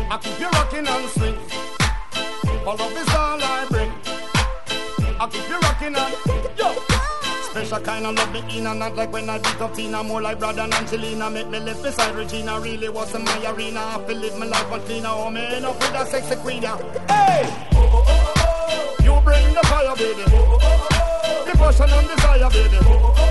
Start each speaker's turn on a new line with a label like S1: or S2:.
S1: I keep you rocking and swing. For love is all I bring. I keep you rocking and yo. Special kind of love me in and not like when I beat up Tina. More like brother and Angelina. Make me live beside Regina. Really wasn't my arena. I feel live my life on cleaner. Oh man, up with a sexy queen. Hey! You bring the fire, baby. The passion and desire, baby.